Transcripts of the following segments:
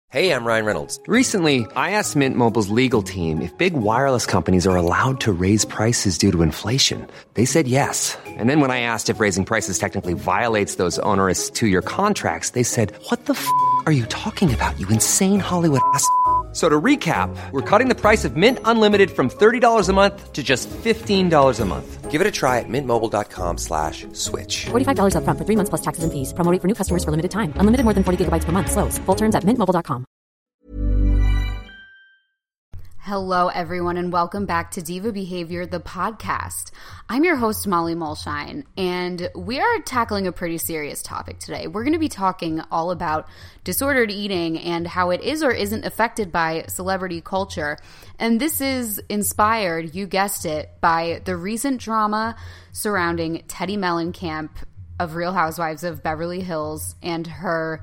Hey, I'm Ryan Reynolds. Recently, I asked Mint Mobile's legal team if big wireless companies are allowed to raise prices due to inflation. They said yes. And then when I asked if raising prices technically violates those onerous two-year contracts, they said, "What the f*** are you talking about, you insane Hollywood ass?" So to recap, we're cutting the price of Mint Unlimited from $30 a month to just $15 a month. Give it a try at mintmobile.com/switch. $45 up front for 3 months plus taxes and fees. Promo rate for new customers for limited time. Unlimited more than 40 gigabytes per month. Slows full terms at mintmobile.com. Hello, everyone, and welcome back to Diva Behavior, the podcast. I'm your host, Molly Mulshine, and we are tackling a pretty serious topic today. We're going to be talking all about disordered eating and how it is or isn't affected by celebrity culture. And this is inspired, you guessed it, by the recent drama surrounding Teddi Mellencamp of Real Housewives of Beverly Hills and her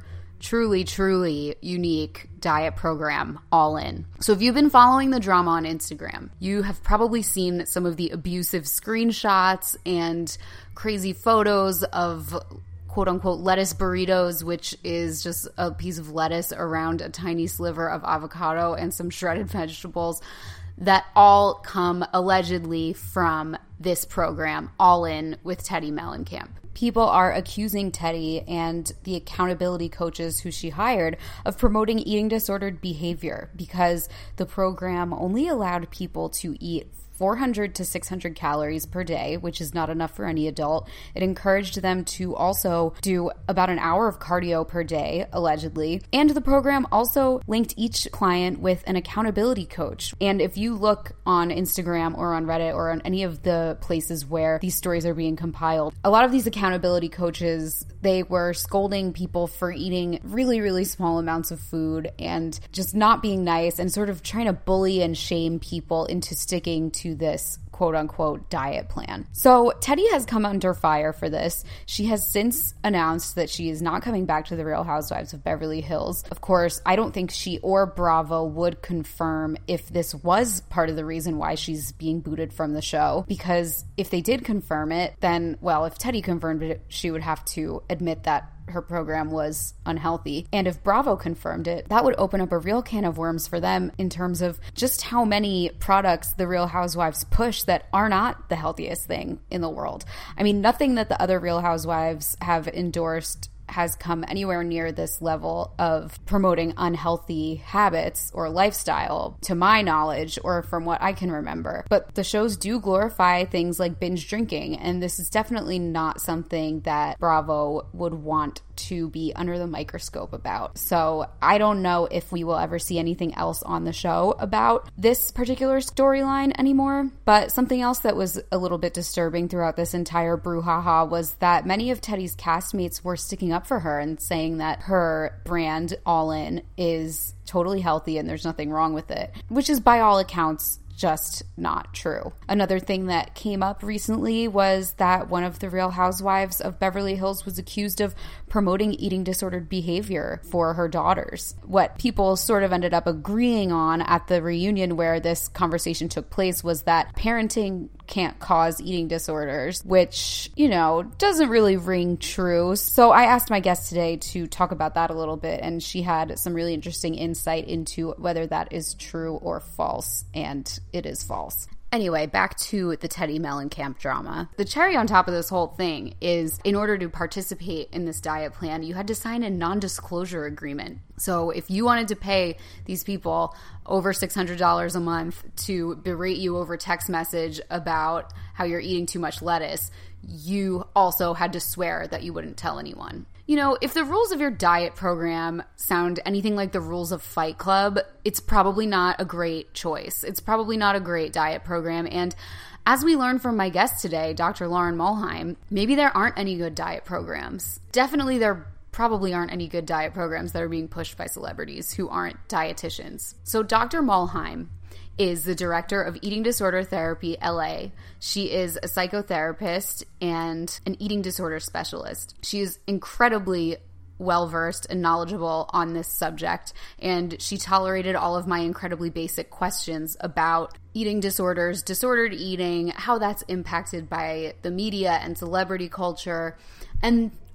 truly unique diet program, All In. So if you've been following the drama on Instagram, you have probably seen some of the abusive screenshots and crazy photos of quote-unquote lettuce burritos, which is just a piece of lettuce around a tiny sliver of avocado and some shredded vegetables that all come allegedly from this program, All In with Teddi Mellencamp. People are accusing Teddi and the accountability coaches who she hired of promoting eating disordered behavior because the program only allowed people to eat 400 to 600 calories per day, which is not enough for any adult. It encouraged them to also do about an hour of cardio per day, allegedly. And the program also linked each client with an accountability coach. And if you look on Instagram or on Reddit or on any of the places where these stories are being compiled, a lot of these accountability coaches, they were scolding people for eating really small amounts of food and just not being nice and sort of trying to bully and shame people into sticking to this quote-unquote diet plan. So Teddi has come under fire for this. She has since announced that she is not coming back to the Real Housewives of Beverly Hills. Of course, I don't think she or Bravo would confirm if this was part of the reason why she's being booted from the show, because if they did confirm it, then, well, if Teddi confirmed it, she would have to admit that her program was unhealthy. And if Bravo confirmed it, that would open up a real can of worms for them in terms of just how many products the Real Housewives push that are not the healthiest thing in the world. I mean, nothing that the other Real Housewives have endorsed has come anywhere near this level of promoting unhealthy habits or lifestyle, to my knowledge, or from what I can remember. But the shows do glorify things like binge drinking, and this is definitely not something that Bravo would want to be under the microscope about. So I don't know if we will ever see anything else on the show about this particular storyline anymore. But something else that was a little bit disturbing throughout this entire brouhaha was that many of Teddi's castmates were sticking up for her and saying that her brand, All In, is totally healthy and there's nothing wrong with it, which is by all accounts just not true. Another thing that came up recently was that one of the Real Housewives of Beverly Hills was accused of promoting eating disordered behavior for her daughters. What people sort of ended up agreeing on at the reunion where this conversation took place was that parenting can't cause eating disorders, which, you know, doesn't really ring true. So I asked my guest today to talk about that a little bit, and she had some really interesting insight into whether that is true or false, and it is false. Anyway, back to the Teddi Mellencamp drama. The cherry on top of this whole thing is, in order to participate in this diet plan, you had to sign a non-disclosure agreement. So if you wanted to pay these people over $600 a month to berate you over text message about how you're eating too much lettuce, you also had to swear that you wouldn't tell anyone. You know, if the rules of your diet program sound anything like the rules of Fight Club, it's probably not a great choice. It's probably not a great diet program. And as we learned from my guest today, Dr. Lauren Mulheim, maybe there aren't any good diet programs. Definitely there probably aren't any good diet programs that are being pushed by celebrities who aren't dietitians. So Dr. Mulheim is the director of Eating Disorder Therapy LA. She is a psychotherapist and an eating disorder specialist. She is incredibly well-versed and knowledgeable on this subject, and she tolerated all of my incredibly basic questions about eating disorders, disordered eating, how that's impacted by the media and celebrity culture, and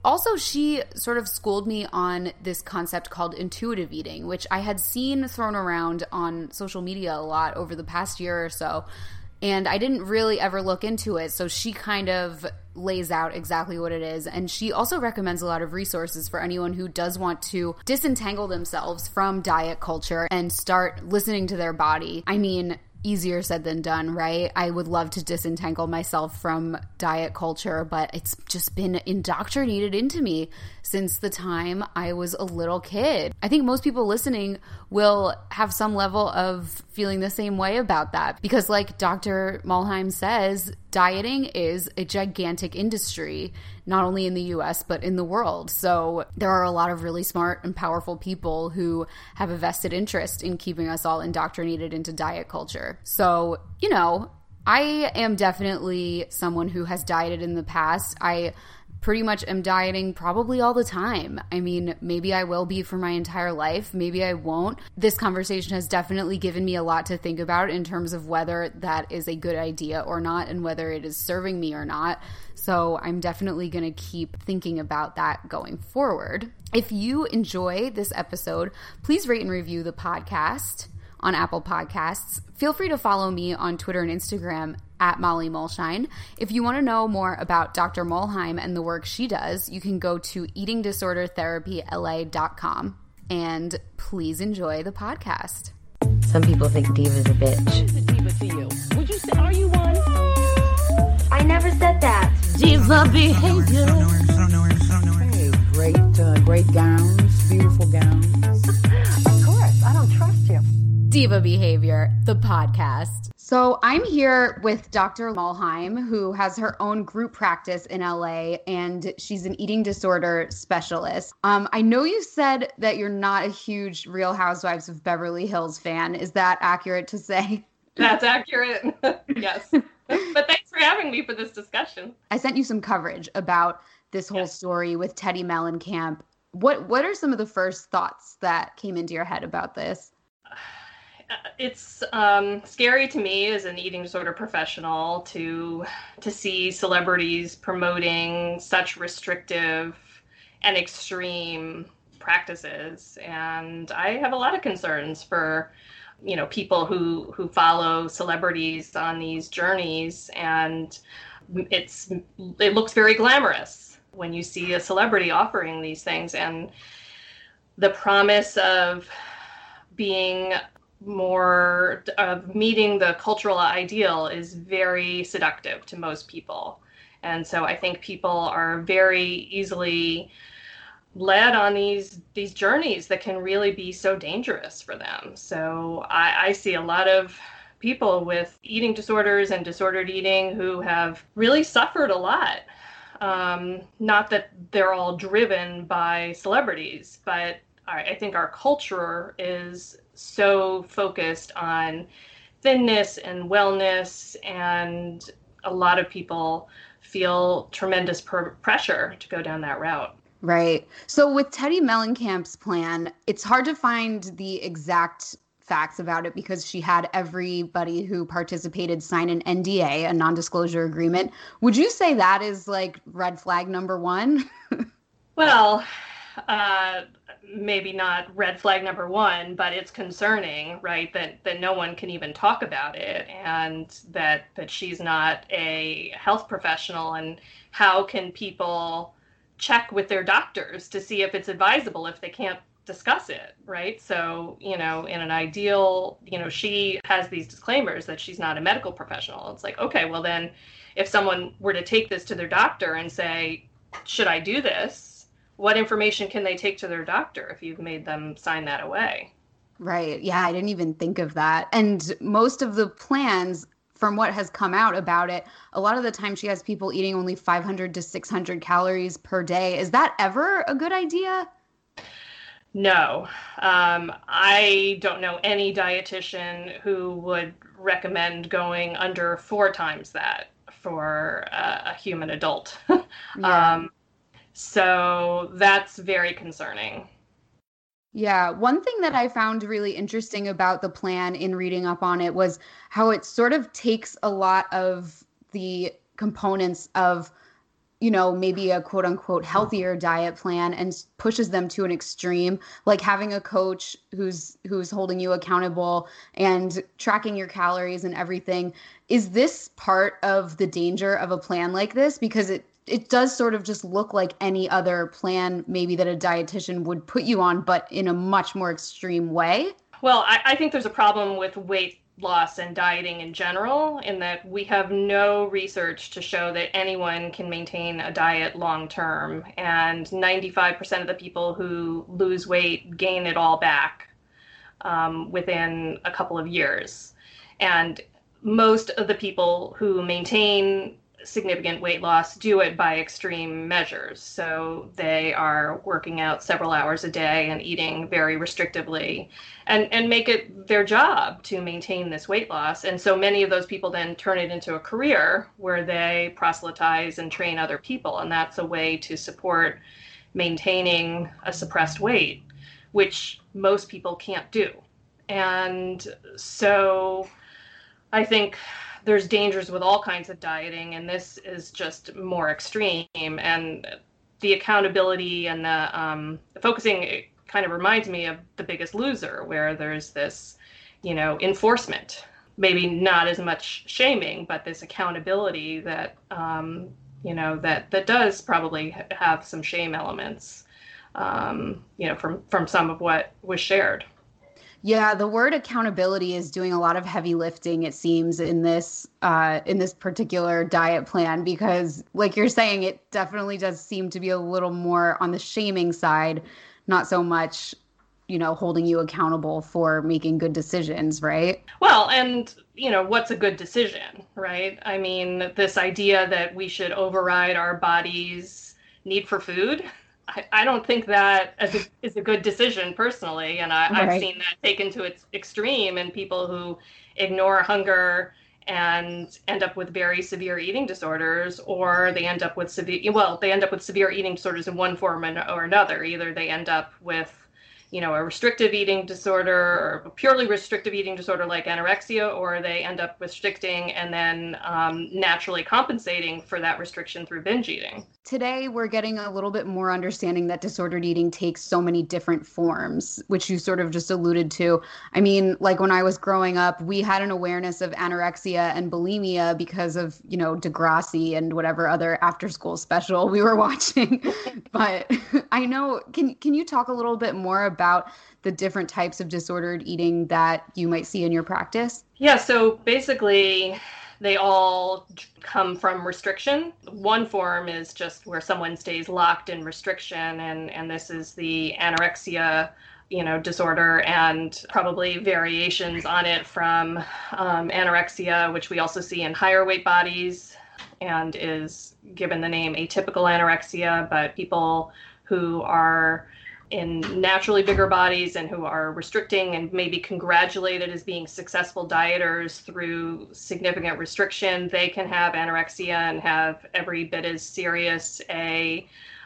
Also, she sort of schooled me on this concept called intuitive eating, which I had seen thrown around on social media a lot over the past year or so. And I didn't really ever look into it. So she kind of lays out exactly what it is. And she also recommends a lot of resources for anyone who does want to disentangle themselves from diet culture and start listening to their body. I mean, easier said than done, right? I would love to disentangle myself from diet culture, but it's just been indoctrinated into me since the time I was a little kid. I think most people listening will have some level of feeling the same way about that because, like Dr. Mulheim says, dieting is a gigantic industry, not only in the US, but in the world. So there are a lot of really smart and powerful people who have a vested interest in keeping us all indoctrinated into diet culture. So, you know, I am definitely someone who has dieted in the past. I pretty much am dieting probably all the time. I mean, maybe I will be for my entire life. Maybe I won't. This conversation has definitely given me a lot to think about in terms of whether that is a good idea or not and whether it is serving me or not. So I'm definitely going to keep thinking about that going forward. If you enjoy this episode, please rate and review the podcast on Apple Podcasts. Feel free to follow me on Twitter and Instagram at Molly Mulshine. If you want to know more about Dr. Mulheim and the work she does, you can go to eatingdisordertherapyla.com. And please enjoy the podcast. Some people think diva's a bitch. What is a diva to you? Would you say, are you one? I never said that. Diva behavior. Hey, great gowns, beautiful gowns. Of course, I don't trust you. Diva Behavior, the podcast. So I'm here with Dr. Mulheim, who has her own group practice in LA, and she's an eating disorder specialist. I know you said that you're not a huge Real Housewives of Beverly Hills fan. Is that accurate to say? That's accurate. Yes. But thanks for having me for this discussion. I sent you some coverage about this whole story with Teddi Mellencamp. What are some of the first thoughts that came into your head about this? It's scary to me as an eating disorder professional to see celebrities promoting such restrictive and extreme practices. And I have a lot of concerns for, you know, people who follow celebrities on these journeys. And it looks very glamorous when you see a celebrity offering these things. And the promise of being more of meeting the cultural ideal is very seductive to most people. And so I think people are very easily led on these journeys that can really be so dangerous for them. So I see a lot of people with eating disorders and disordered eating who have really suffered a lot. Not that they're all driven by celebrities, but I think our culture is so focused on thinness and wellness, and a lot of people feel tremendous pressure to go down that route. Right. So with Teddi Mellencamp's plan, it's hard to find the exact facts about it because she had everybody who participated sign an NDA, a non-disclosure agreement. Would you say that is like red flag number one? Well, maybe not red flag number one, but it's concerning, right? That no one can even talk about it, and that she's not a health professional. And how can people check with their doctors to see if it's advisable if they can't discuss it, right? So, you know, in an ideal, you know, she has these disclaimers that she's not a medical professional. It's like, okay, well then if someone were to take this to their doctor and say, should I do this? What information can they take to their doctor if you've made them sign that away? Right. Yeah, I didn't even think of that. And most of the plans, from what has come out about it, a lot of the time she has people eating only 500 to 600 calories per day. Is that ever a good idea? No. I don't know any dietitian who would recommend going under 4 times that for a human adult. Yeah. So that's very concerning. Yeah. One thing that I found really interesting about the plan in reading up on it was how it sort of takes a lot of the components of maybe a quote unquote healthier diet plan and pushes them to an extreme, like having a coach who's holding you accountable and tracking your calories and everything. Is this part of the danger of a plan like this? Because it does sort of just look like any other plan maybe that a dietitian would put you on, but in a much more extreme way. Well, I think there's a problem with weight loss and dieting in general, in that we have no research to show that anyone can maintain a diet long term. And 95% of the people who lose weight gain it all back within a couple of years. And most of the people who maintain significant weight loss do it by extreme measures. So they are working out several hours a day and eating very restrictively and make it their job to maintain this weight loss. And so many of those people then turn it into a career where they proselytize and train other people. And that's a way to support maintaining a suppressed weight, which most people can't do. And so I think there's dangers with all kinds of dieting, and this is just more extreme. And the accountability and the focusing, it kind of reminds me of The Biggest Loser, where there's this, enforcement, maybe not as much shaming, but this accountability that, that does probably have some shame elements, from some of what was shared. Yeah, the word accountability is doing a lot of heavy lifting, it seems, in this particular diet plan, because like you're saying, it definitely does seem to be a little more on the shaming side, not so much, holding you accountable for making good decisions, right? Well, and, what's a good decision, right? I mean, this idea that we should override our body's need for food, I don't think that is a good decision personally. And I've seen that taken to its extreme, and people who ignore hunger and end up with very severe eating disorders, or they end up with severe eating disorders in one form or another. Either they end up with, a restrictive eating disorder or a purely restrictive eating disorder like anorexia, or they end up restricting and then naturally compensating for that restriction through binge eating. Today, we're getting a little bit more understanding that disordered eating takes so many different forms, which you sort of just alluded to. I mean, like when I was growing up, we had an awareness of anorexia and bulimia because of, Degrassi and whatever other after-school special we were watching. But I know, can you talk a little bit more about the different types of disordered eating that you might see in your practice? Yeah, so basically, they all come from restriction. One form is just where someone stays locked in restriction, and this is the anorexia, disorder, and probably variations on it from anorexia, which we also see in higher weight bodies and is given the name atypical anorexia. But people who are in naturally bigger bodies and who are restricting and maybe congratulated as being successful dieters through significant restriction, they can have anorexia and have every bit as serious a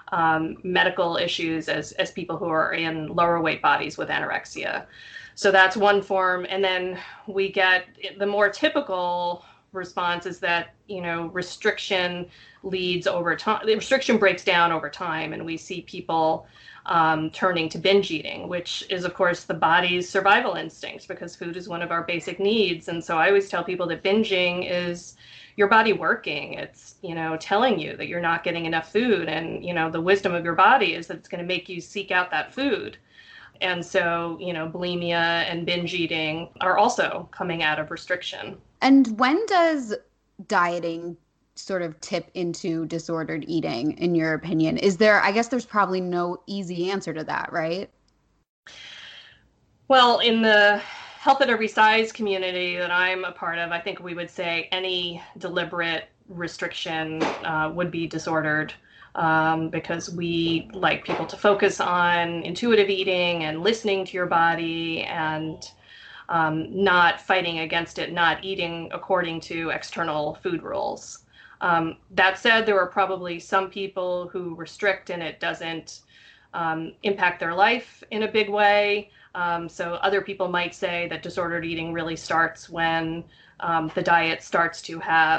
medical issues as people who are in lower weight bodies with anorexia. So that's one form. And then we get the more typical response is that, restriction leads over time. The restriction breaks down over time, and we see people turning to binge eating, which is, of course, the body's survival instincts, because food is one of our basic needs. And so I always tell people that binging is your body working. It's, telling you that you're not getting enough food. And, the wisdom of your body is that it's going to make you seek out that food. And so, bulimia and binge eating are also coming out of restriction. And when does dieting sort of tip into disordered eating, in your opinion? I guess there's probably no easy answer to that, right? Well, in the Health at Every Size community that I'm a part of, I think we would say any deliberate restriction would be disordered, because we like people to focus on intuitive eating and listening to your body and not fighting against it, not eating according to external food rules. That said, there are probably some people who restrict and it doesn't impact their life in a big way. So other people might say that disordered eating really starts when the diet starts to have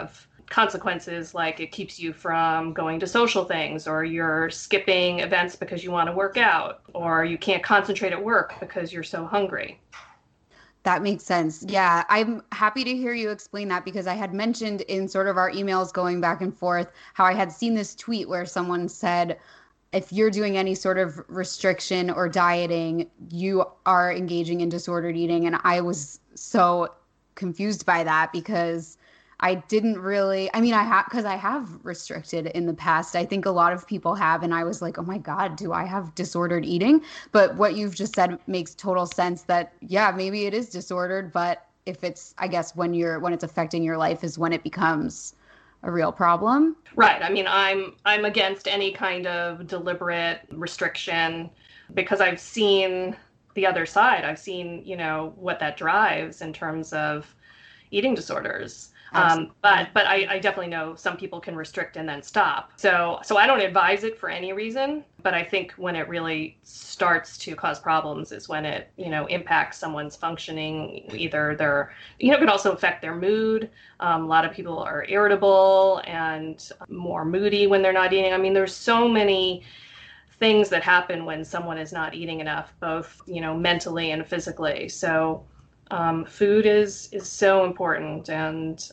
consequences like it keeps you from going to social things, or you're skipping events because you want to work out, or you can't concentrate at work because you're so hungry. That makes sense. Yeah, I'm happy to hear you explain that, because I had mentioned in sort of our emails going back and forth how I had seen this tweet where someone said, if you're doing any sort of restriction or dieting, you are engaging in disordered eating. And I was so confused by that, because I didn't really, because I have restricted in the past. I think a lot of people have. And I was like, oh my God, do I have disordered eating? But what you've just said makes total sense that, yeah, maybe it is disordered. But if it's, I guess, when it's affecting your life is when it becomes a real problem. Right. I mean, I'm against any kind of deliberate restriction, because I've seen the other side. I've seen, what that drives in terms of eating disorders. But I definitely know some people can restrict and then stop. So I don't advise it for any reason, but I think when it really starts to cause problems is when it, impacts someone's functioning. Either their, it can also affect their mood. A lot of people are irritable and more moody when they're not eating. I mean, there's so many things that happen when someone is not eating enough, both, mentally and physically. So food is so important, and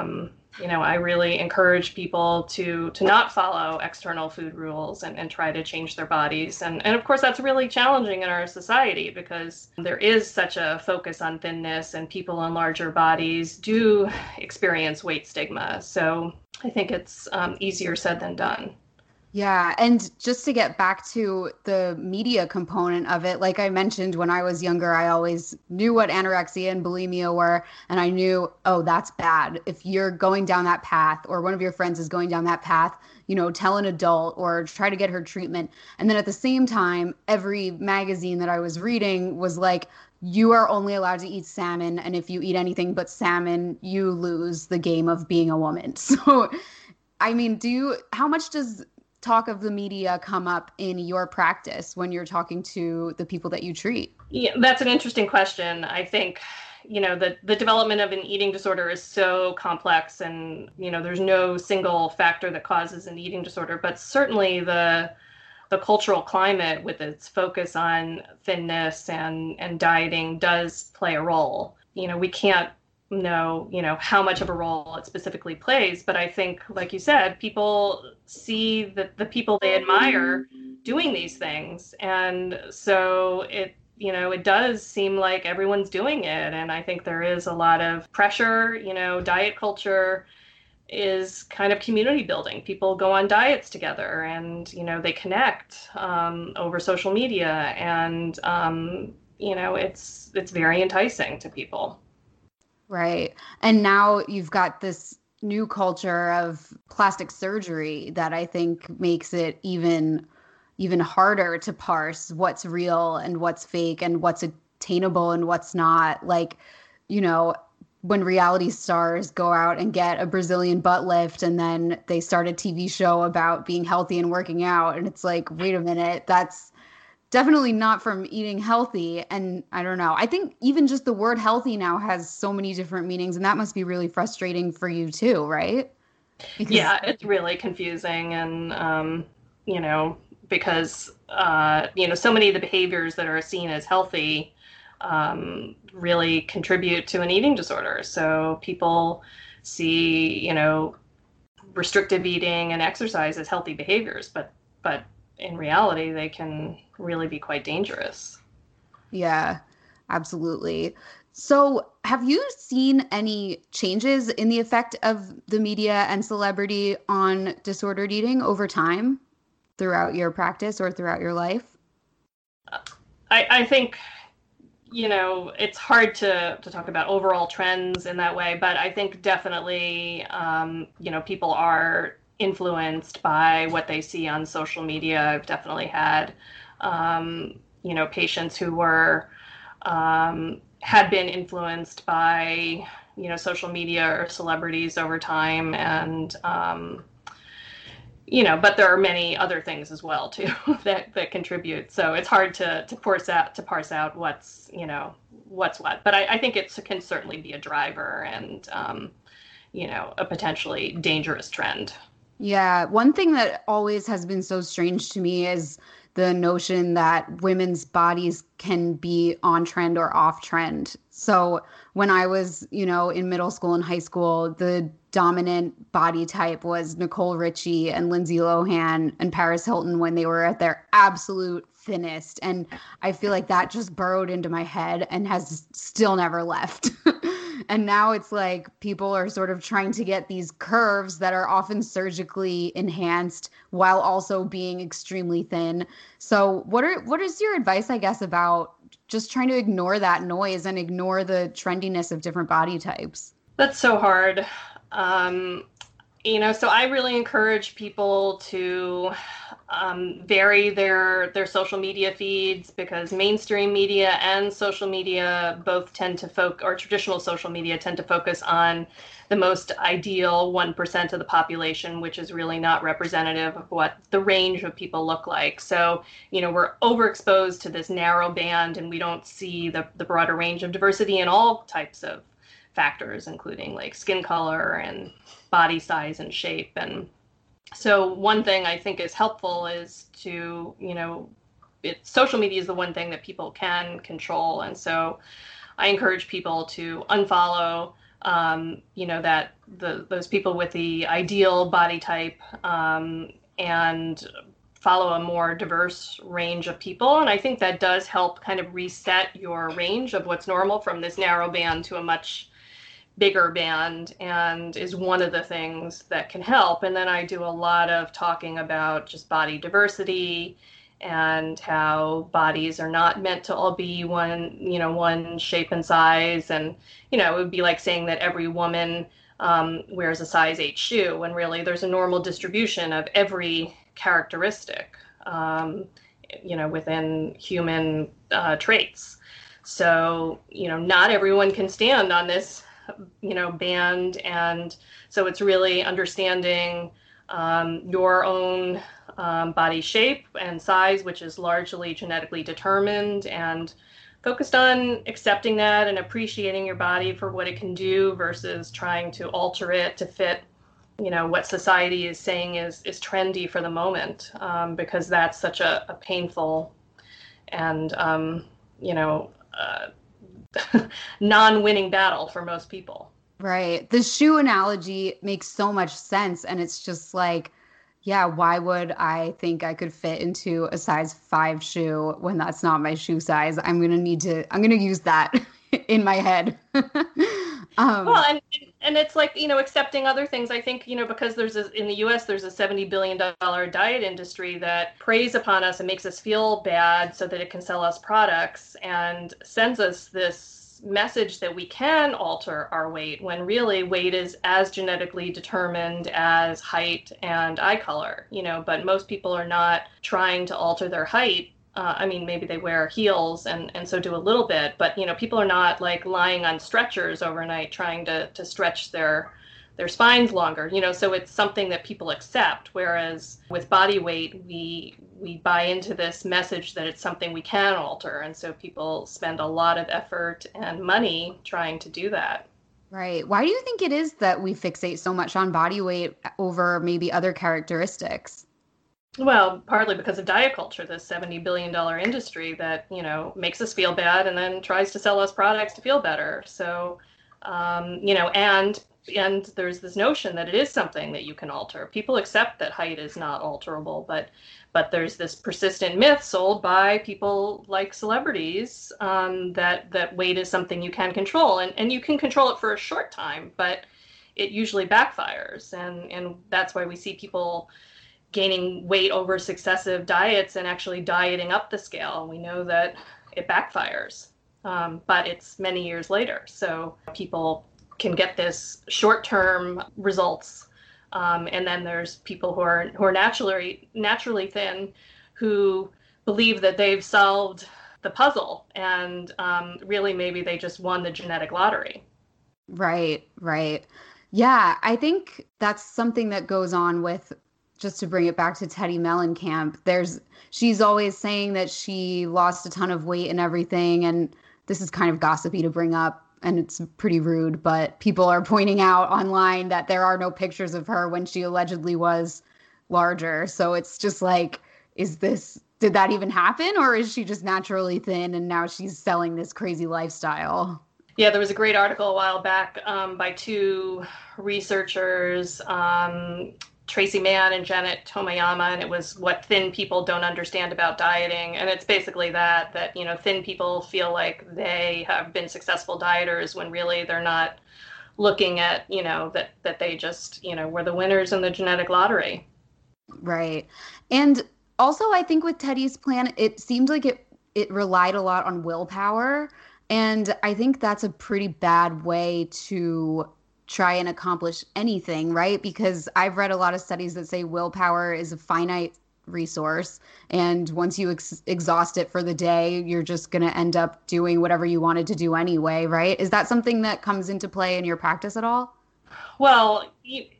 I really encourage people to not follow external food rules and try to change their bodies. And of course, that's really challenging in our society, because there is such a focus on thinness, and people in larger bodies do experience weight stigma. So I think it's easier said than done. Yeah. And just to get back to the media component of it, like I mentioned, when I was younger, I always knew what anorexia and bulimia were. And I knew, oh, that's bad. If you're going down that path, or one of your friends is going down that path, tell an adult or try to get her treatment. And then at the same time, every magazine that I was reading was like, you are only allowed to eat salmon. And if you eat anything but salmon, you lose the game of being a woman. So, I mean, how much does talk of the media come up in your practice when you're talking to the people that you treat? Yeah, that's an interesting question. I think, the development of an eating disorder is so complex, and, there's no single factor that causes an eating disorder, but certainly the cultural climate with its focus on thinness and dieting does play a role. We can't know, how much of a role it specifically plays. But I think, like you said, people see the people they admire doing these things. And so it does seem like everyone's doing it. And I think there is a lot of pressure. Diet culture is kind of community building. People go on diets together, and, they connect over social media. And, it's very enticing to people. Right. And now you've got this new culture of plastic surgery that I think makes it even harder to parse what's real and what's fake and what's attainable and what's not. Like, when reality stars go out and get a Brazilian butt lift, and then they start a TV show about being healthy and working out, and it's like, wait a minute, that's definitely not from eating healthy. And I don't know. I think even just the word healthy now has so many different meanings, and that must be really frustrating for you too, right? Yeah, it's really confusing. And, because, so many of the behaviors that are seen as healthy really contribute to an eating disorder. So people see, restrictive eating and exercise as healthy behaviors, but in reality, they can really be quite dangerous. Yeah, absolutely. So have you seen any changes in the effect of the media and celebrity on disordered eating over time throughout your practice or throughout your life? I think, it's hard to talk about overall trends in that way, but I think definitely, people are influenced by what they see on social media. I've definitely had, patients who were, had been influenced by, social media or celebrities over time. And, but there are many other things as well too that contribute. So it's hard to parse out what's what. But I think it can certainly be a driver. And, a potentially dangerous trend. Yeah, one thing that always has been so strange to me is the notion that women's bodies can be on trend or off trend. So when I was, in middle school and high school, the dominant body type was Nicole Richie and Lindsay Lohan and Paris Hilton when they were at their absolute thinnest. And I feel like that just burrowed into my head and has still never left. And now it's like people are sort of trying to get these curves that are often surgically enhanced while also being extremely thin. So what is your advice, I guess, about just trying to ignore that noise and ignore the trendiness of different body types? That's so hard. So I really encourage people to vary their social media feeds, because mainstream media and social media both tend to or traditional social media tend to focus on the most ideal 1% of the population, which is really not representative of what the range of people look like. So, we're overexposed to this narrow band, and we don't see the broader range of diversity in all types of factors, including like skin color and body size and shape. And so one thing I think is helpful is to, social media is the one thing that people can control. And so I encourage people to unfollow, those people with the ideal body type, and follow a more diverse range of people. And I think that does help kind of reset your range of what's normal from this narrow band to a much bigger band, and is one of the things that can help. And then I do a lot of talking about just body diversity and how bodies are not meant to all be one shape and size. And, it would be like saying that every woman wears a size 8 shoe, when really there's a normal distribution of every characteristic, within human traits. So, not everyone can stand on this band. And so it's really understanding your own body shape and size, which is largely genetically determined, and focused on accepting that and appreciating your body for what it can do versus trying to alter it to fit, what society is saying is trendy for the moment, because that's such a painful and, non-winning battle for most people. Right. The shoe analogy makes so much sense. And it's just like, yeah, why would I think I could fit into a size 5 shoe when that's not my shoe size? I'm going to use that in my head. Well, and it's like, accepting other things. I think, because in the US, there's a $70 billion diet industry that preys upon us and makes us feel bad so that it can sell us products, and sends us this message that we can alter our weight, when really weight is as genetically determined as height and eye color, but most people are not trying to alter their height. Maybe they wear heels and so do a little bit, but, people are not like lying on stretchers overnight trying to stretch their spines longer, so it's something that people accept. Whereas with body weight, we buy into this message that it's something we can alter. And so people spend a lot of effort and money trying to do that. Right. Why do you think it is that we fixate so much on body weight over maybe other characteristics? Well, partly because of diet culture, this $70 billion industry that, makes us feel bad and then tries to sell us products to feel better. So, and there's this notion that it is something that you can alter. People accept that height is not alterable, but there's this persistent myth sold by people like celebrities, that weight is something you can control, and you can control it for a short time, but it usually backfires. And that's why we see people gaining weight over successive diets and actually dieting up the scale. We know that it backfires, but it's many years later. So people can get this short-term results, and then there's people who are naturally thin, who believe that they've solved the puzzle, and really maybe they just won the genetic lottery. Right. Yeah, I think that's something that goes on with, just to bring it back to Teddi Mellencamp, she's always saying that she lost a ton of weight and everything, and this is kind of gossipy to bring up, and it's pretty rude, but people are pointing out online that there are no pictures of her when she allegedly was larger. So it's just like, did that even happen? Or is she just naturally thin and now she's selling this crazy lifestyle? Yeah, there was a great article a while back by two researchers, Tracy Mann and Janet Tomayama, and it was what thin people don't understand about dieting. And it's basically that thin people feel like they have been successful dieters when really they're not looking at, that they just, were the winners in the genetic lottery. Right. And also, I think with Teddy's plan, it seemed like it relied a lot on willpower. And I think that's a pretty bad way to try and accomplish anything, right? Because I've read a lot of studies that say willpower is a finite resource. And once you exhaust it for the day, you're just going to end up doing whatever you wanted to do anyway, right? Is that something that comes into play in your practice at all? Well,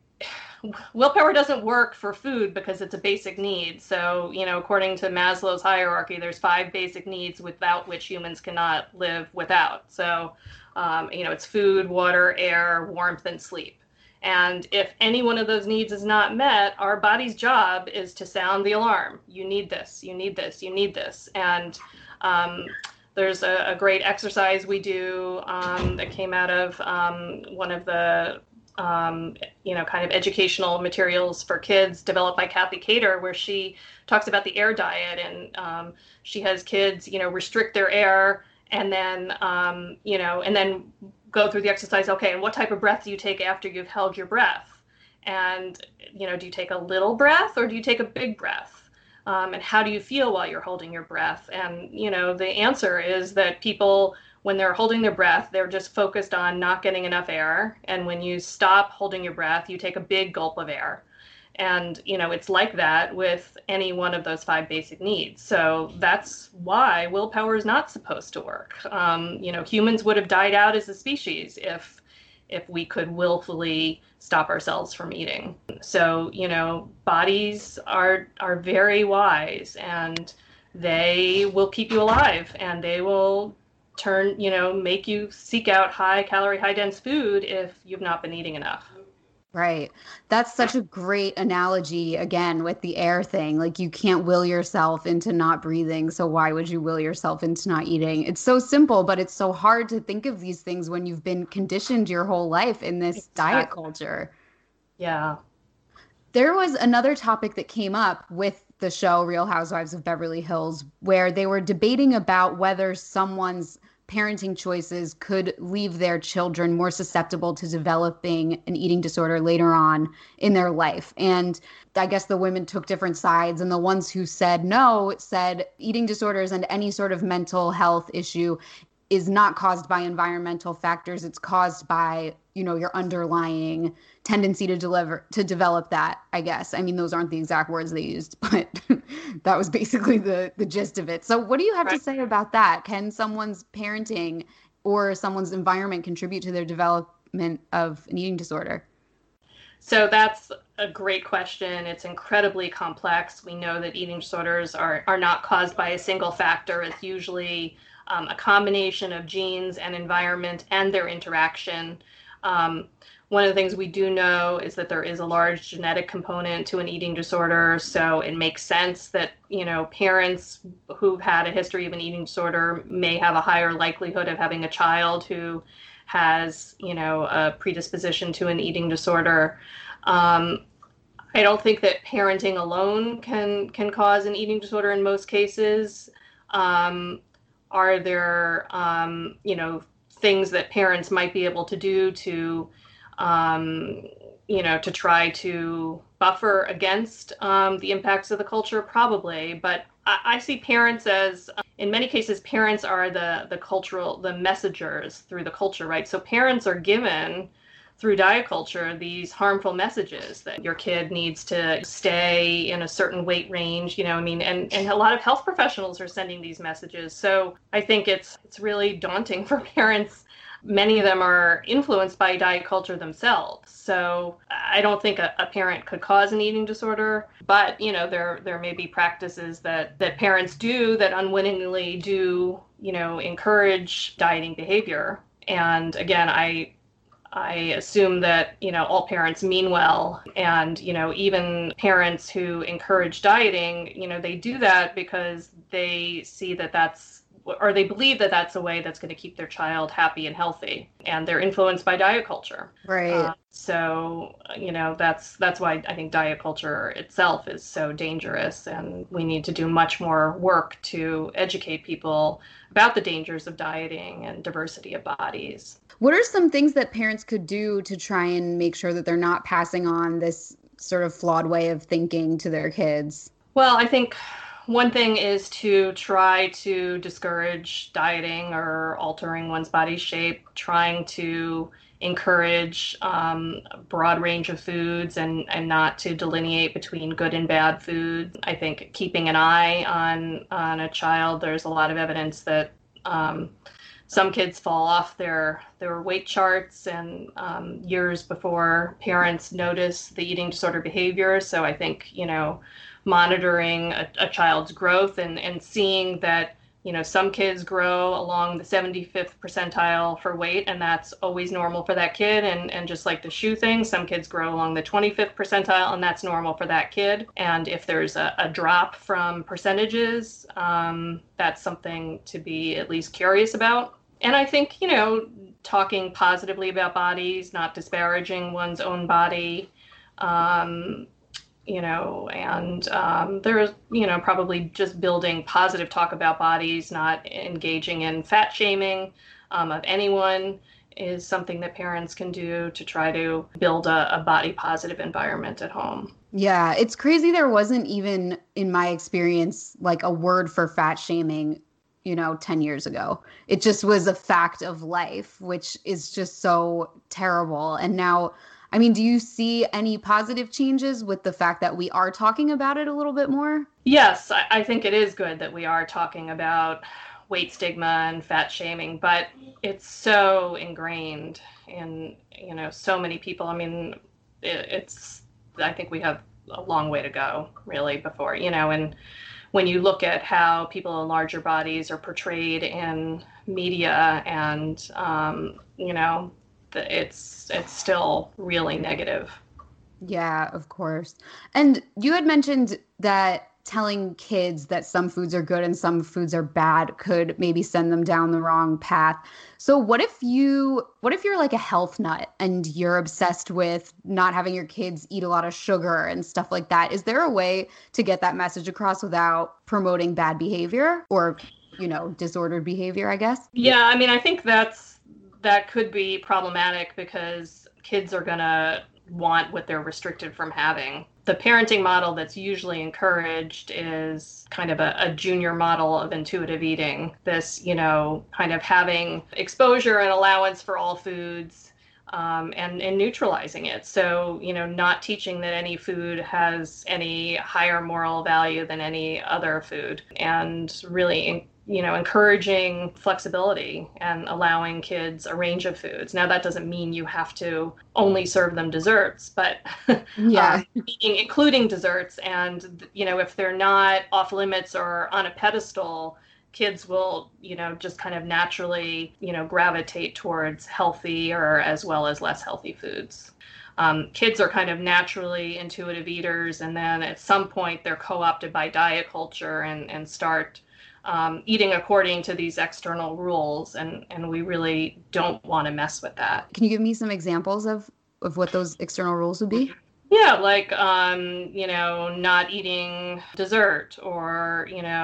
willpower doesn't work for food because it's a basic need. So, according to Maslow's hierarchy, there's 5 basic needs without which humans cannot live without. So, it's food, water, air, warmth, and sleep. And if any one of those needs is not met, our body's job is to sound the alarm. You need this, you need this, you need this. And there's a great exercise we do that came out of one of the kind of educational materials for kids developed by Kathy Cater, where she talks about the air diet, and she has kids, restrict their air, and then, and then go through the exercise. Okay, and what type of breath do you take after you've held your breath? And, do you take a little breath or do you take a big breath? And how do you feel while you're holding your breath? And, the answer is that people, when they're holding their breath, they're just focused on not getting enough air. And when you stop holding your breath, you take a big gulp of air. And, it's like that with any one of those 5 basic needs. So that's why willpower is not supposed to work. Humans would have died out as a species if we could willfully stop ourselves from eating. So, bodies are very wise, and they will keep you alive, and they will make you seek out high calorie, high dense food if you've not been eating enough. Right. That's such a great analogy, again, with the air thing. Like, you can't will yourself into not breathing. So why would you will yourself into not eating? It's so simple, but it's so hard to think of these things when you've been conditioned your whole life in this diet culture. Yeah. There was another topic that came up with the show Real Housewives of Beverly Hills, where they were debating about whether someone's parenting choices could leave their children more susceptible to developing an eating disorder later on in their life. And I guess the women took different sides, and the ones who said no said eating disorders and any sort of mental health issue is not caused by environmental factors. It's caused by, your underlying tendency to develop that, I guess. I mean, those aren't the exact words they used, but that was basically the gist of it. So what do you have to say about that? Can someone's parenting or someone's environment contribute to their development of an eating disorder? So that's a great question. It's incredibly complex. We know that eating disorders are not caused by a single factor. It's usually a combination of genes and environment and their interaction. One of the things we do know is that there is a large genetic component to an eating disorder. So it makes sense that, parents who've had a history of an eating disorder may have a higher likelihood of having a child who has, a predisposition to an eating disorder. I don't think that parenting alone can cause an eating disorder in most cases. Are there, things that parents might be able to do to, to try to buffer against the impacts of the culture? Probably. But I see parents as, in many cases, parents are the messengers through the culture, right? So parents are given through diet culture these harmful messages that your kid needs to stay in a certain weight range, and a lot of health professionals are sending these messages. So I think it's really daunting for parents. Many of them are influenced by diet culture themselves. So I don't think a parent could cause an eating disorder, but there may be practices that parents do that unwittingly do, encourage dieting behavior. And again, I assume that, all parents mean well. And, even parents who encourage dieting, they do that because they see that or they believe that that's a way that's going to keep their child happy and healthy. And they're influenced by diet culture. Right. So, that's why I think diet culture itself is so dangerous. And we need to do much more work to educate people about the dangers of dieting and diversity of bodies. What are some things that parents could do to try and make sure that they're not passing on this sort of flawed way of thinking to their kids? Well, I think one thing is to try to discourage dieting or altering one's body shape, trying to encourage a broad range of foods and not to delineate between good and bad foods. I think keeping an eye on a child, there's a lot of evidence that some kids fall off their weight charts and years before parents notice the eating disorder behavior. So I think, monitoring a child's growth and seeing that, some kids grow along the 75th percentile for weight, and that's always normal for that kid. And just like the shoe thing, some kids grow along the 25th percentile, and that's normal for that kid. And if there's a drop from percentages, that's something to be at least curious about. And I think, talking positively about bodies, not disparaging one's own body, there's, probably just building positive talk about bodies, not engaging in fat shaming of anyone is something that parents can do to try to build a body positive environment at home. Yeah, it's crazy. There wasn't even, in my experience, like a word for fat shaming 10 years ago. It just was a fact of life, which is just so terrible. And now, do you see any positive changes with the fact that we are talking about it a little bit more? Yes, I think it is good that we are talking about weight stigma and fat shaming, but it's so ingrained in, so many people. I think we have a long way to go, really, before, and when you look at how people in larger bodies are portrayed in media and, it's still really negative. Yeah, of course. And you had mentioned that telling kids that some foods are good and some foods are bad could maybe send them down the wrong path. So what if you're like a health nut and you're obsessed with not having your kids eat a lot of sugar and stuff like that? Is there a way to get that message across without promoting bad behavior or, disordered behavior, I guess? Yeah, I think that could be problematic because kids are going to want what they're restricted from having. The parenting model that's usually encouraged is kind of a junior model of intuitive eating. This, kind of having exposure and allowance for all foods and neutralizing it. So, not teaching that any food has any higher moral value than any other food, and really encouraging flexibility and allowing kids a range of foods. Now, that doesn't mean you have to only serve them desserts, but including desserts. And, if they're not off limits or on a pedestal, kids will, just kind of naturally, gravitate towards healthier as well as less healthy foods. Kids are kind of naturally intuitive eaters, and then at some point they're co-opted by diet culture and start eating according to these external rules, and we really don't want to mess with that. Can you give me some examples of what those external rules would be? Yeah, like, not eating dessert or,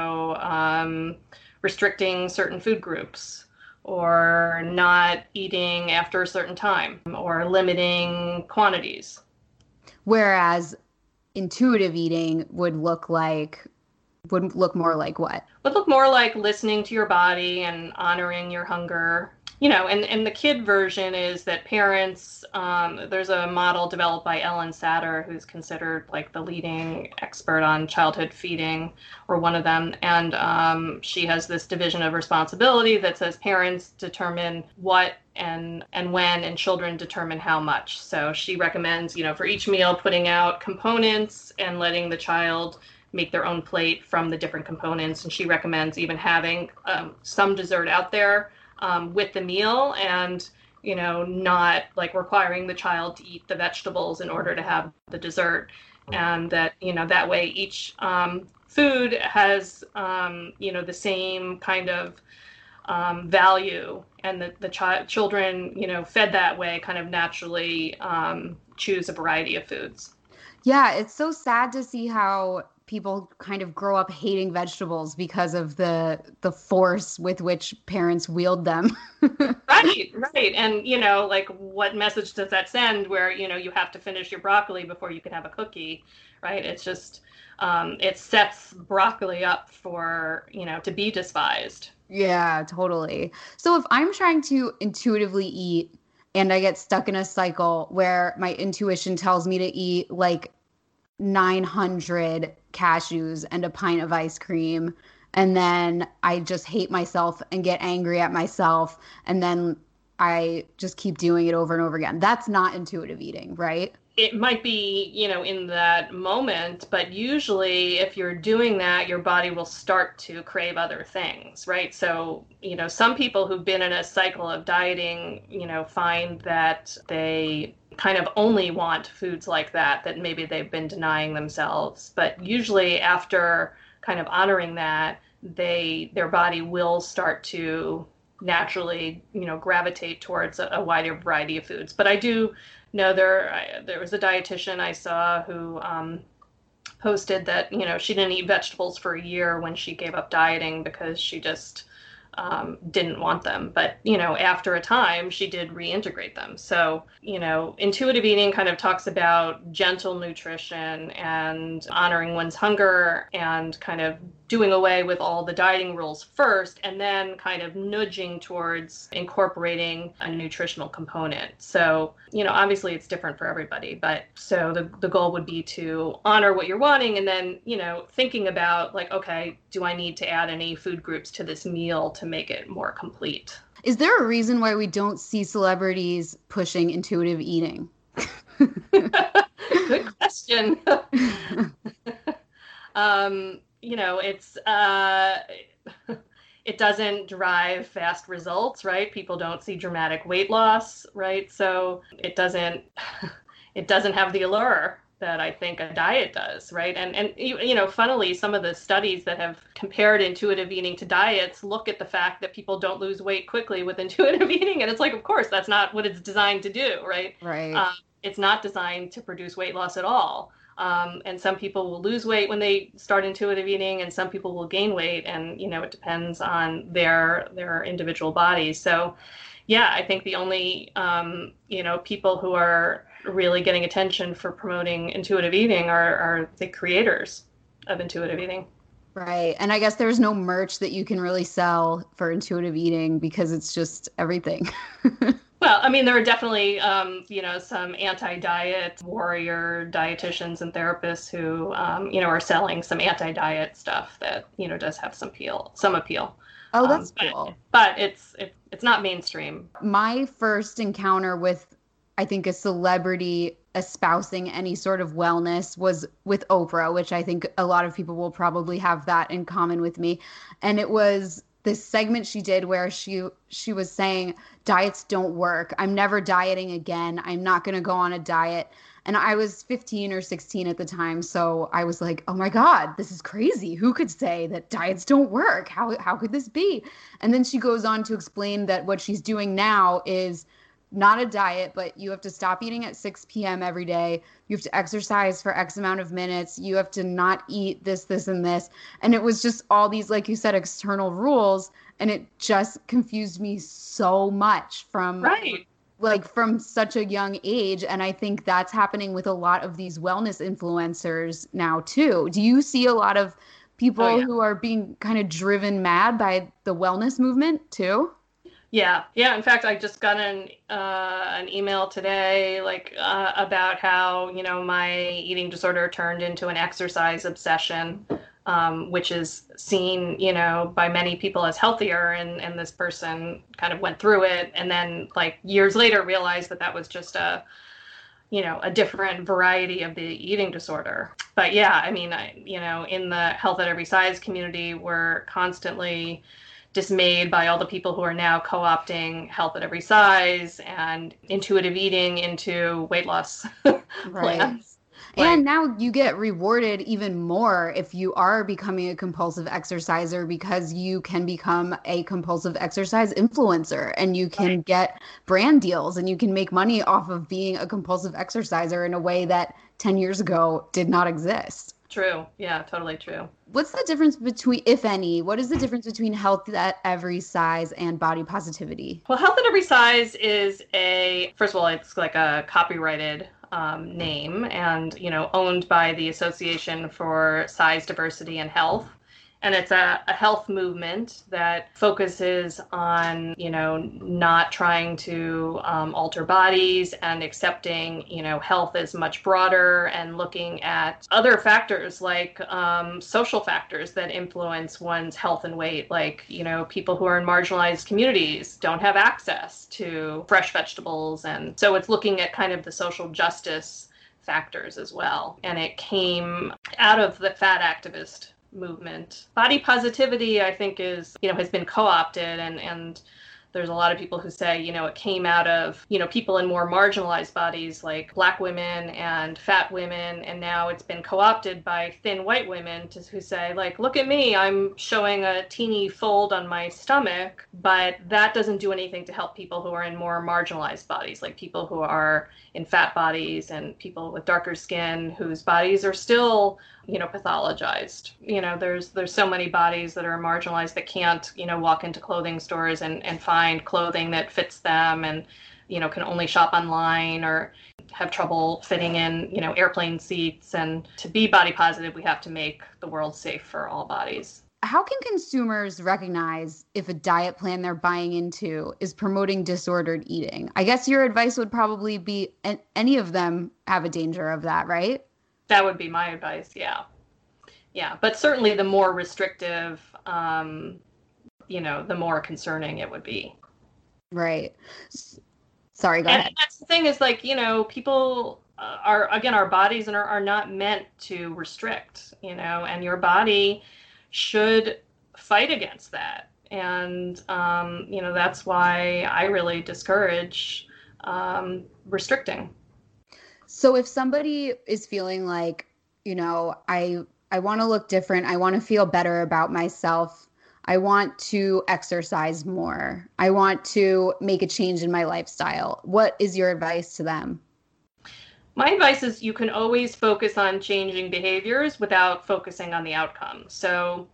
restricting certain food groups or not eating after a certain time or limiting quantities. Whereas intuitive eating would look more like what? Would look more like listening to your body and honoring your hunger. And the kid version is that parents, there's a model developed by Ellen Satter, who's considered like the leading expert on childhood feeding, or one of them. And she has this division of responsibility that says parents determine what and when, and children determine how much. So she recommends, for each meal, putting out components and letting the child make their own plate from the different components. And she recommends even having some dessert out there with the meal, and not like requiring the child to eat the vegetables in order to have the dessert, and that that way each food has the same kind of value, and that the children fed that way kind of naturally choose a variety of foods. Yeah, it's so sad to see how people kind of grow up hating vegetables because of the force with which parents wield them. Right. And, like, what message does that send where, you have to finish your broccoli before you can have a cookie, right? It's just, it sets broccoli up for, to be despised. Yeah, totally. So if I'm trying to intuitively eat and I get stuck in a cycle where my intuition tells me to eat like 900 cashews and a pint of ice cream, and then I just hate myself and get angry at myself, and then I just keep doing it over and over again. That's not intuitive eating, right? It might be, in that moment, but usually if you're doing that, your body will start to crave other things, right? So, some people who've been in a cycle of dieting, find that they kind of only want foods like that maybe they've been denying themselves. But usually after kind of honoring that, their body will start to naturally, gravitate towards a wider variety of foods. But I do know there was a dietitian I saw who posted that, she didn't eat vegetables for a year when she gave up dieting because she just didn't want them. But, after a time, she did reintegrate them. So, intuitive eating kind of talks about gentle nutrition and honoring one's hunger and kind of doing away with all the dieting rules first, and then kind of nudging towards incorporating a nutritional component. So, obviously it's different for everybody, but so the goal would be to honor what you're wanting, and then, thinking about like, okay, do I need to add any food groups to this meal to make it more complete? Is there a reason why we don't see celebrities pushing intuitive eating? Good question. It's it doesn't drive fast results, right? People don't see dramatic weight loss, right? So it doesn't have the allure that I think a diet does, right? And funnily, some of the studies that have compared intuitive eating to diets look at the fact that people don't lose weight quickly with intuitive eating, and it's like, of course, that's not what it's designed to do, right? Right. It's not designed to produce weight loss at all. And some people will lose weight when they start intuitive eating, and some people will gain weight, and it depends on their individual bodies. So, yeah, I think the only people who are really getting attention for promoting intuitive eating are the creators of intuitive eating. Right. And I guess there's no merch that you can really sell for intuitive eating because it's just everything. Well, I mean, there are definitely, some anti-diet warrior dietitians and therapists who, are selling some anti-diet stuff that, does have some appeal. Oh, that's cool. But it's not mainstream. My first encounter with, I think, a celebrity espousing any sort of wellness was with Oprah, which I think a lot of people will probably have that in common with me. And it was this segment she did where she was saying, diets don't work. I'm never dieting again. I'm not going to go on a diet. And I was 15 or 16 at the time. So I was like, oh my God, this is crazy. Who could say that diets don't work? How could this be? And then she goes on to explain that what she's doing now is not a diet, but you have to stop eating at 6 p.m. every day. You have to exercise for X amount of minutes. You have to not eat this, this, and this. And it was just all these, like you said, external rules. And it just confused me so much from such a young age. And I think that's happening with a lot of these wellness influencers now too. Do you see a lot of people who are being kind of driven mad by the wellness movement too? Yeah. In fact, I just got an email today, about how my eating disorder turned into an exercise obsession, which is seen by many people as healthier, and this person kind of went through it, and then years later realized that was just a different variety of the eating disorder. But yeah, I mean, in the Health at Every Size community, we're constantly dismayed by all the people who are now co-opting health at every size and intuitive eating into weight loss plans. And now you get rewarded even more if you are becoming a compulsive exerciser, because you can become a compulsive exercise influencer and you can get brand deals and you can make money off of being a compulsive exerciser in a way that 10 years ago did not exist. True. Yeah, totally true. What's the difference between, if any, what is the difference between health at every size and body positivity? Well, health at every size is first of all, it's like a copyrighted name and, owned by the Association for Size Diversity and Health. And it's a health movement that focuses on, not trying to alter bodies and accepting, health as much broader and looking at other factors like social factors that influence one's health and weight. Like, people who are in marginalized communities don't have access to fresh vegetables. And so it's looking at kind of the social justice factors as well. And it came out of the fat activist movement. Body positivity, I think, has been co-opted, and there's a lot of people who say, it came out of, people in more marginalized bodies like Black women and fat women, and now it's been co-opted by thin white women who say, like, look at me, I'm showing a teeny fold on my stomach, but that doesn't do anything to help people who are in more marginalized bodies, like people who are in fat bodies and people with darker skin whose bodies are still pathologized. There's so many bodies that are marginalized that can't, walk into clothing stores and find clothing that fits them and, can only shop online or have trouble fitting in, airplane seats. And to be body positive, we have to make the world safe for all bodies. How can consumers recognize if a diet plan they're buying into is promoting disordered eating? I guess your advice would probably be any of them have a danger of that, right? That would be my advice, yeah. Yeah, but certainly the more restrictive, the more concerning it would be. Right. Sorry, go ahead. And that's the thing is, like, people our bodies are not meant to restrict, and your body should fight against that. And, that's why I really discourage restricting. So if somebody is feeling like, I want to look different, I want to feel better about myself, I want to exercise more, I want to make a change in my lifestyle, what is your advice to them? My advice is you can always focus on changing behaviors without focusing on the outcome. So,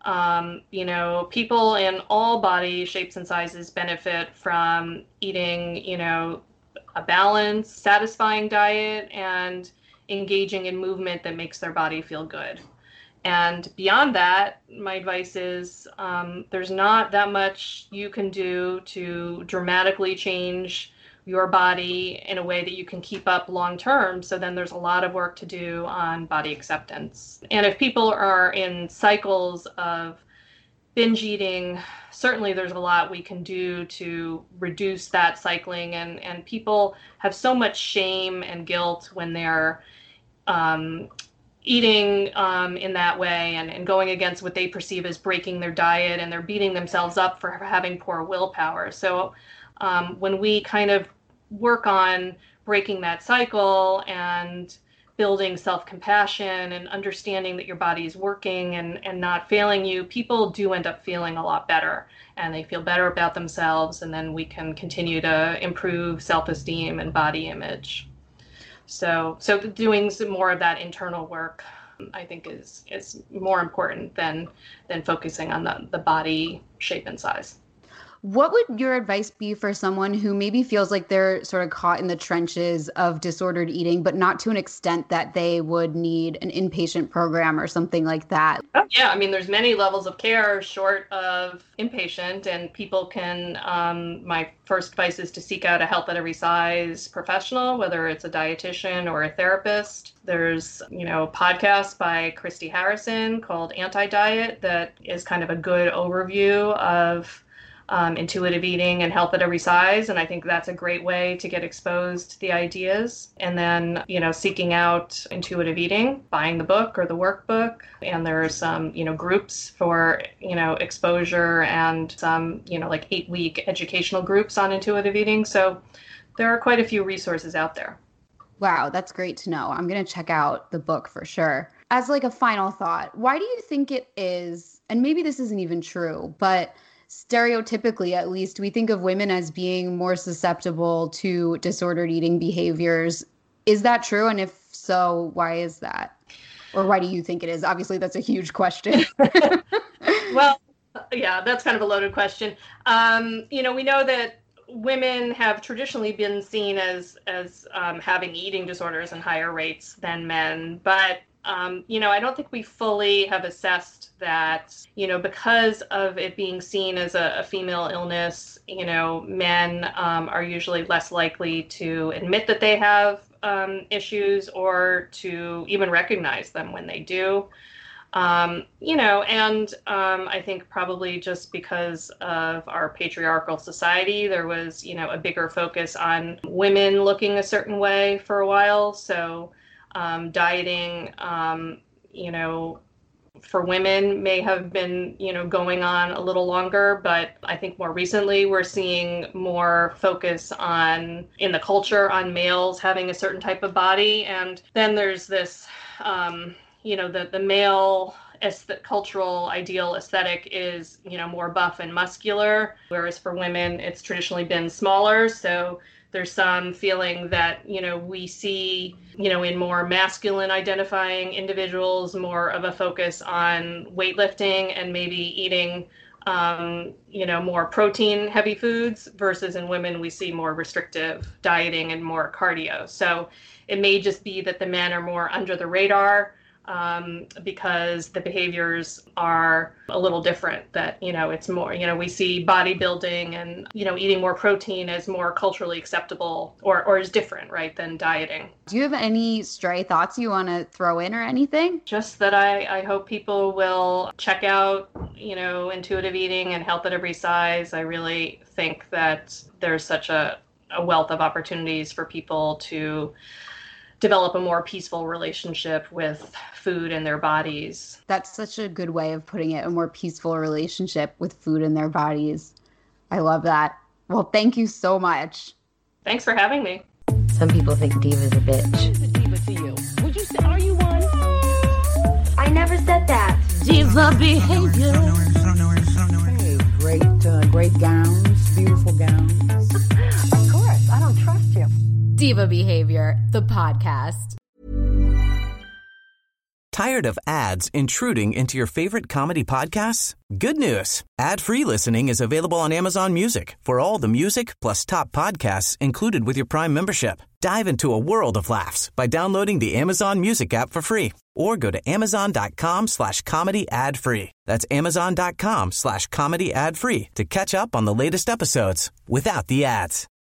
people in all body shapes and sizes benefit from eating, a balanced, satisfying diet and engaging in movement that makes their body feel good. And beyond that, my advice is there's not that much you can do to dramatically change your body in a way that you can keep up long term. So then there's a lot of work to do on body acceptance. And if people are in cycles of binge eating, certainly there's a lot we can do to reduce that cycling. And people have so much shame and guilt when they're eating in that way and going against what they perceive as breaking their diet, and they're beating themselves up for having poor willpower. So when we kind of work on breaking that cycle and building self-compassion and understanding that your body is working and not failing you, people do end up feeling a lot better, and they feel better about themselves, and then we can continue to improve self-esteem and body image. So doing some more of that internal work, I think, is more important than focusing on the body shape and size. What would your advice be for someone who maybe feels like they're sort of caught in the trenches of disordered eating, but not to an extent that they would need an inpatient program or something like that? Oh, yeah. I mean, there's many levels of care short of inpatient, and people can, my first advice is to seek out a health at every size professional, whether it's a dietitian or a therapist. There's, a podcast by Christy Harrison called Anti-Diet that is kind of a good overview of intuitive eating and health at every size. And I think that's a great way to get exposed to the ideas. And then, seeking out intuitive eating, buying the book or the workbook. And there are some, groups for, exposure and some, like 8-week educational groups on intuitive eating. So there are quite a few resources out there. Wow, that's great to know. I'm going to check out the book for sure. As like a final thought, why do you think it is, and maybe this isn't even true, but stereotypically, at least, we think of women as being more susceptible to disordered eating behaviors. Is that true? And if so, why is that? Or why do you think it is? Obviously, that's a huge question. Well, yeah, that's kind of a loaded question. We know that women have traditionally been seen as having eating disorders in higher rates than men, but I don't think we fully have assessed that, because of it being seen as a female illness, men are usually less likely to admit that they have issues or to even recognize them when they do. I think probably just because of our patriarchal society, there was, a bigger focus on women looking a certain way for a while. So dieting, for women may have been, going on a little longer, but I think more recently we're seeing more focus in the culture on males having a certain type of body. And then there's this, the male cultural ideal aesthetic is, more buff and muscular, whereas for women, it's traditionally been smaller. So there's some feeling that, we see, in more masculine identifying individuals, more of a focus on weightlifting and maybe eating, more protein heavy foods, versus in women, we see more restrictive dieting and more cardio. So it may just be that the men are more under the radar, because the behaviors are a little different, that, it's more, we see bodybuilding and, eating more protein as more culturally acceptable or is different, right, than dieting. Do you have any stray thoughts you want to throw in or anything? Just that I hope people will check out, intuitive eating and health at every size. I really think that there's such a wealth of opportunities for people to develop a more peaceful relationship with food and their bodies. That's such a good way of putting it, a more peaceful relationship with food and their bodies. I love that. Well, thank you so much. Thanks for having me. Some people think Diva's a bitch. What is a diva to you? Would you say, are you one? I never said that. Diva behavior. Hey, great gowns, beautiful gowns. Of course, I don't trust you. Diva Behavior, the podcast. Tired of ads intruding into your favorite comedy podcasts? Good news. Ad-free listening is available on Amazon Music for all the music plus top podcasts included with your Prime membership. Dive into a world of laughs by downloading the Amazon Music app for free or go to amazon.com/comedy ad-free. That's amazon.com/comedy ad-free to catch up on the latest episodes without the ads.